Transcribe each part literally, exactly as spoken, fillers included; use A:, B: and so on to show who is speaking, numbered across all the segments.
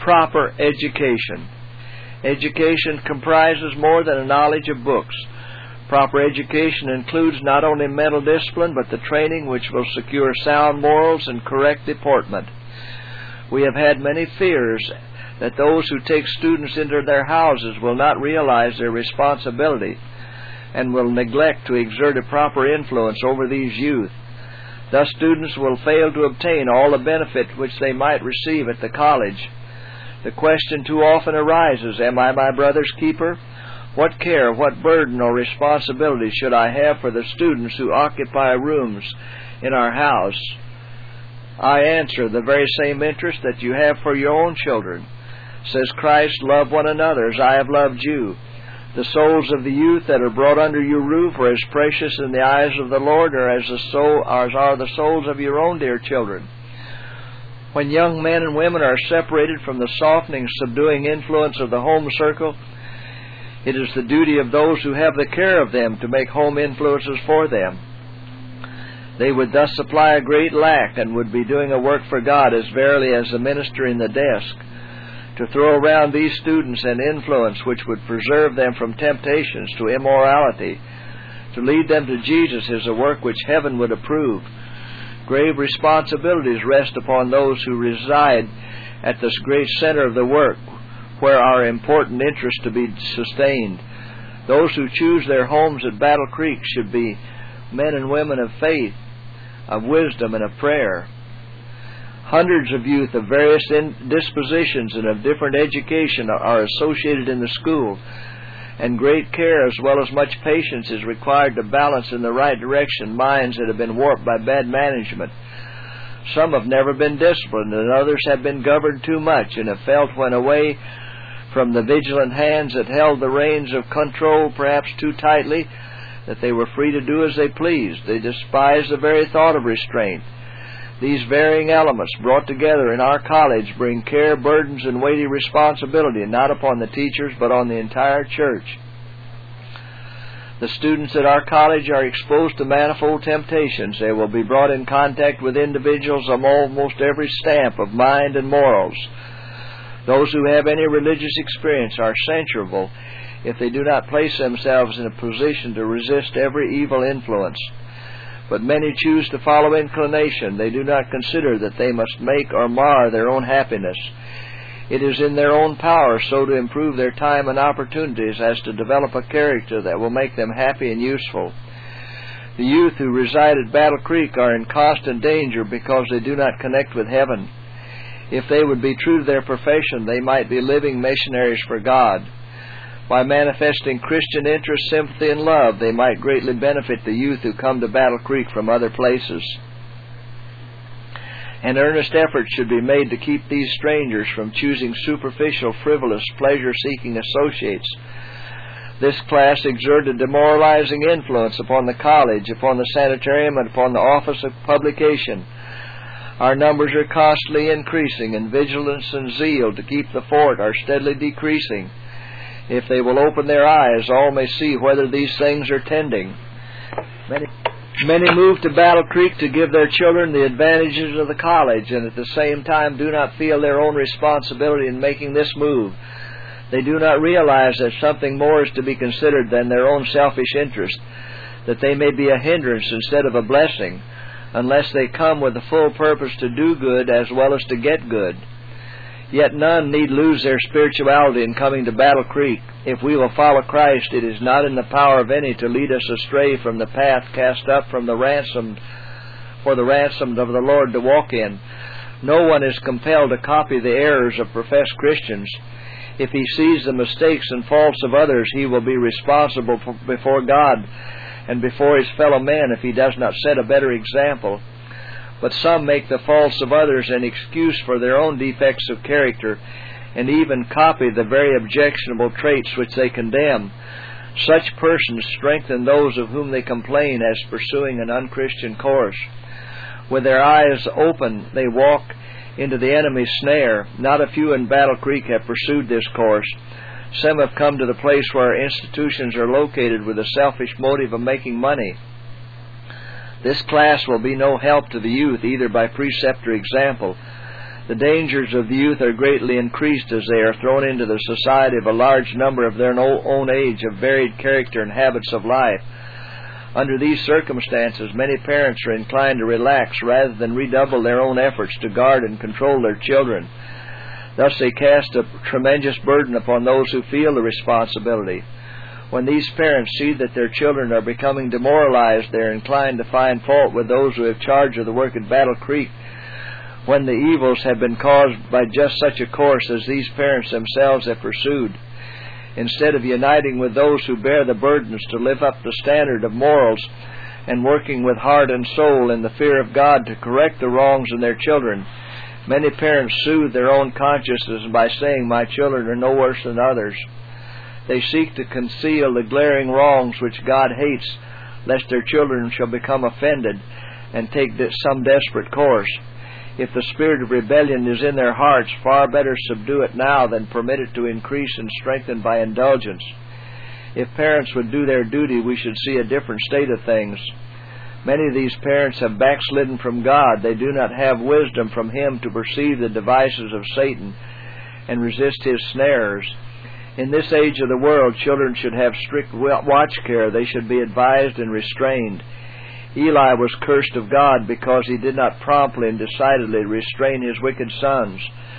A: proper education. Education comprises more than a knowledge of books. Proper education includes not only mental discipline, but the training which will secure sound morals and correct deportment. We have had many fears that those who take students into their houses will not realize their responsibility and will neglect to exert a proper influence over these youth. Thus, students will fail to obtain all the benefit which they might receive at the college. The question too often arises, am I my brother's keeper? What care, what burden or responsibility should I have for the students who occupy rooms in our house? I answer, the very same interest that you have for your own children. Says Christ, love one another as I have loved you. The souls of the youth that are brought under your roof are as precious in the eyes of the Lord or as, the soul, as are the souls of your own dear children. When young men and women are separated from the softening, subduing influence of the home circle, it is the duty of those who have the care of them to make home influences for them. They would thus supply a great lack and would be doing a work for God as verily as the minister in the desk. To throw around these students an influence which would preserve them from temptations to immorality, to lead them to Jesus, is a work which heaven would approve. Grave responsibilities rest upon those who reside at this great center of the work, where our important interests to be sustained. Those who choose their homes at Battle Creek should be men and women of faith, of wisdom, and of prayer. Hundreds of youth of various dispositions and of different education are associated in the school, and great care as well as much patience is required to balance in the right direction minds that have been warped by bad management. Some have never been disciplined, and others have been governed too much and have felt when away from the vigilant hands that held the reins of control perhaps too tightly, that they were free to do as they pleased. They despised the very thought of restraint. These varying elements brought together in our college bring care, burdens, and weighty responsibility not upon the teachers but on the entire church. The students at our college are exposed to manifold temptations. They will be brought in contact with individuals of almost every stamp of mind and morals. Those who have any religious experience are censurable if they do not place themselves in a position to resist every evil influence. But many choose to follow inclination. They do not consider that they must make or mar their own happiness. It is in their own power so to improve their time and opportunities as to develop a character that will make them happy and useful. The youth who reside at Battle Creek are in constant danger because they do not connect with heaven. If they would be true to their profession, they might be living missionaries for God. By manifesting Christian interest, sympathy, and love, they might greatly benefit the youth who come to Battle Creek from other places. An earnest effort should be made to keep these strangers from choosing superficial, frivolous, pleasure-seeking associates. This class exert a demoralizing influence upon the college, upon the sanitarium, and upon the office of publication. Our numbers are constantly increasing, and vigilance and zeal to keep the fort are steadily decreasing. If they will open their eyes, all may see whether these things are tending. Many, many move to Battle Creek to give their children the advantages of the college, and at the same time do not feel their own responsibility in making this move. They do not realize that something more is to be considered than their own selfish interest, that they may be a hindrance instead of a blessing, unless they come with the full purpose to do good as well as to get good. Yet none need lose their spirituality in coming to Battle Creek. If we will follow Christ, it is not in the power of any to lead us astray from the path cast up from the ransomed, for the ransomed of the Lord to walk in. No one is compelled to copy the errors of professed Christians. If he sees the mistakes and faults of others, he will be responsible for, before God and before his fellow men if he does not set a better example. But some make the faults of others an excuse for their own defects of character, and even copy the very objectionable traits which they condemn. Such persons strengthen those of whom they complain as pursuing an unchristian course. With their eyes open, they walk into the enemy's snare. Not a few in Battle Creek have pursued this course. Some have come to the place where our institutions are located with a selfish motive of making money. This class will be no help to the youth, either by precept or example. The dangers of the youth are greatly increased as they are thrown into the society of a large number of their own age of varied character and habits of life. Under these circumstances, many parents are inclined to relax rather than redouble their own efforts to guard and control their children. Thus they cast a tremendous burden upon those who feel the responsibility. When these parents see that their children are becoming demoralized, they are inclined to find fault with those who have charge of the work at Battle Creek, when the evils have been caused by just such a course as these parents themselves have pursued. Instead of uniting with those who bear the burdens to lift up the standard of morals and working with heart and soul in the fear of God to correct the wrongs in their children, many parents soothe their own consciences by saying, "My children are no worse than others." They seek to conceal the glaring wrongs which God hates, lest their children shall become offended and take some desperate course. If the spirit of rebellion is in their hearts, far better subdue it now than permit it to increase and strengthen by indulgence. If parents would do their duty, we should see a different state of things. Many of these parents have backslidden from God. They do not have wisdom from Him to perceive the devices of Satan and resist his snares. In this age of the world, children should have strict watch care. They should be advised and restrained. Eli was cursed of God because he did not promptly and decidedly restrain his wicked sons.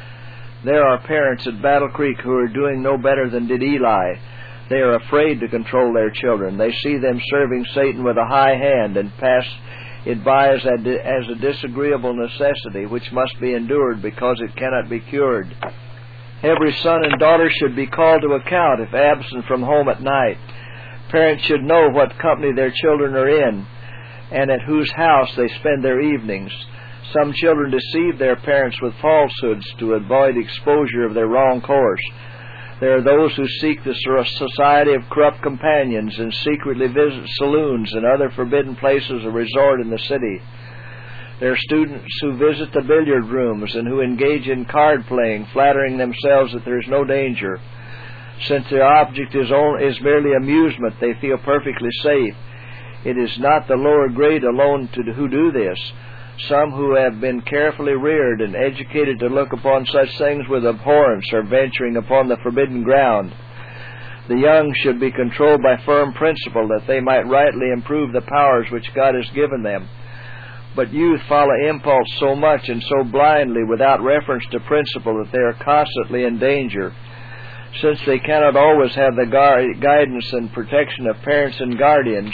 A: There are parents at Battle Creek who are doing no better than did Eli. They are afraid to control their children. They see them serving Satan with a high hand and pass it by as a, as a disagreeable necessity which must be endured because it cannot be cured. Every son and daughter should be called to account if absent from home at night. Parents should know what company their children are in and at whose house they spend their evenings. Some children deceive their parents with falsehoods to avoid exposure of their wrong course. There are those who seek the society of corrupt companions and secretly visit saloons and other forbidden places of resort in the city. There are students who visit the billiard rooms and who engage in card playing, flattering themselves that there is no danger. Since their object is, only, is merely amusement, they feel perfectly safe. It is not the lower grade alone to, who do this. Some who have been carefully reared and educated to look upon such things with abhorrence are venturing upon the forbidden ground. The young should be controlled by firm principle that they might rightly improve the powers which God has given them. But youth follow impulse so much and so blindly without reference to principle that they are constantly in danger. Since they cannot always have the guidance and protection of parents and guardians,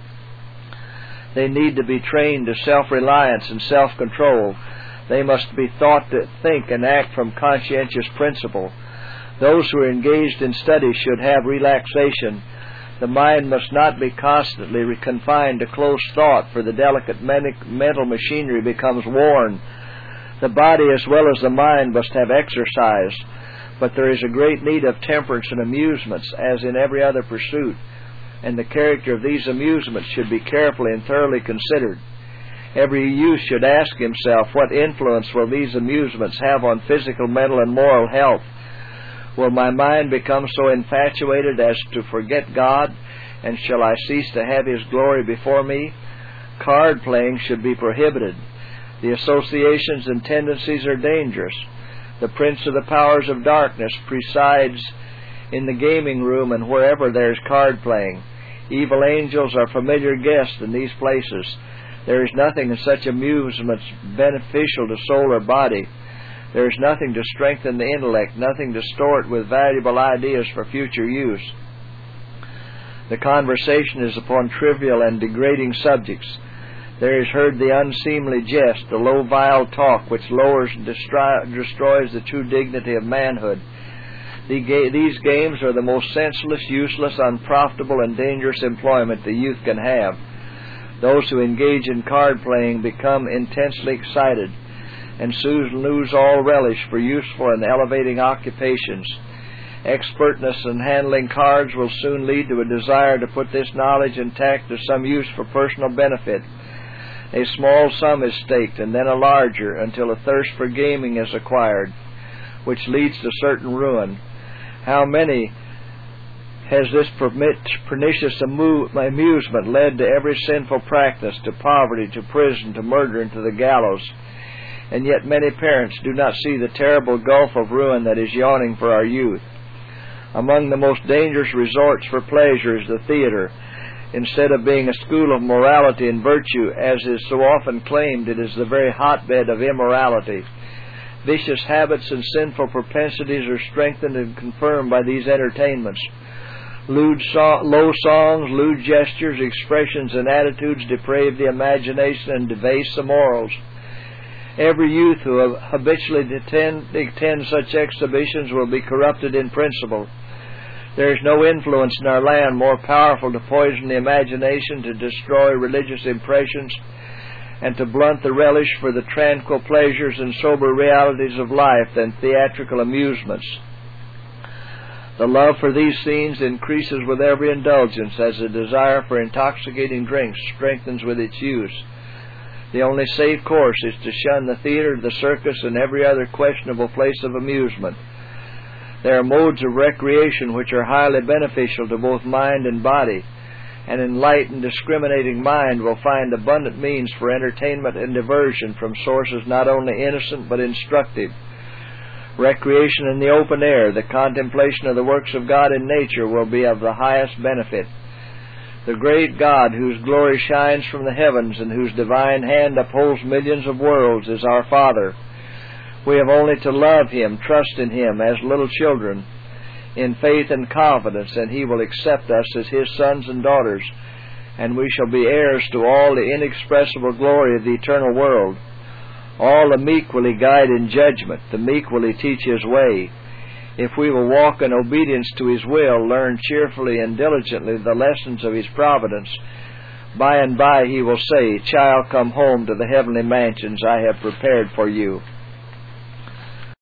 A: they need to be trained to self-reliance and self-control. They must be taught to think and act from conscientious principle. Those who are engaged in study should have relaxation. The mind must not be constantly confined to close thought, for the delicate mental machinery becomes worn. The body as well as the mind must have exercise, but there is a great need of temperance and amusements, as in every other pursuit, and the character of these amusements should be carefully and thoroughly considered. Every youth should ask himself, what influence will these amusements have on physical, mental, and moral health? Will my mind become so infatuated as to forget God, and shall I cease to have His glory before me? Card playing should be prohibited. The associations and tendencies are dangerous. The prince of the powers of darkness presides in the gaming room and wherever there is card playing. Evil angels are familiar guests in these places. There is nothing in such amusements beneficial to soul or body. There is nothing to strengthen the intellect, nothing to store it with valuable ideas for future use. The conversation is upon trivial and degrading subjects. There is heard the unseemly jest, the low, vile talk which lowers and destri- destroys the true dignity of manhood. These games are the most senseless, useless, unprofitable, and dangerous employment the youth can have. Those who engage in card playing become intensely excited and soon lose all relish for useful and elevating occupations. Expertness in handling cards will soon lead to a desire to put this knowledge and tact to some use for personal benefit. A small sum is staked, and then a larger, until a thirst for gaming is acquired, which leads to certain ruin. How many has this pernicious amusement led to every sinful practice, to poverty, to prison, to murder, and to the gallows? and yet many parents do not see the terrible gulf of ruin that is yawning for our youth. Among the most dangerous resorts for pleasure is the theater. Instead of being a school of morality and virtue, as is so often claimed, it is the very hotbed of immorality. Vicious habits and sinful propensities are strengthened and confirmed by these entertainments. Lewd so- low songs, lewd gestures, expressions, and attitudes deprave the imagination and debase the morals. Every youth who habitually attend, attend such exhibitions will be corrupted in principle. There is no influence in our land more powerful to poison the imagination, to destroy religious impressions, and to blunt the relish for the tranquil pleasures and sober realities of life than theatrical amusements. The love for these scenes increases with every indulgence, as the desire for intoxicating drinks strengthens with its use. The only safe course is to shun the theater, the circus, and every other questionable place of amusement. There are modes of recreation which are highly beneficial to both mind and body. An enlightened, discriminating mind will find abundant means for entertainment and diversion from sources not only innocent but instructive. Recreation in the open air, the contemplation of the works of God in nature, will be of the highest benefit. The great God, whose glory shines from the heavens and whose divine hand upholds millions of worlds, is our Father. We have only to love Him, trust in Him as little children, in faith and confidence, and He will accept us as His sons and daughters, and we shall be heirs to all the inexpressible glory of the eternal world. All the meek will He guide in judgment, the meek will He teach His way. If we will walk in obedience to His will, learn cheerfully and diligently the lessons of His providence, by and by He will say, "Child, come home to the heavenly mansions I have prepared for you."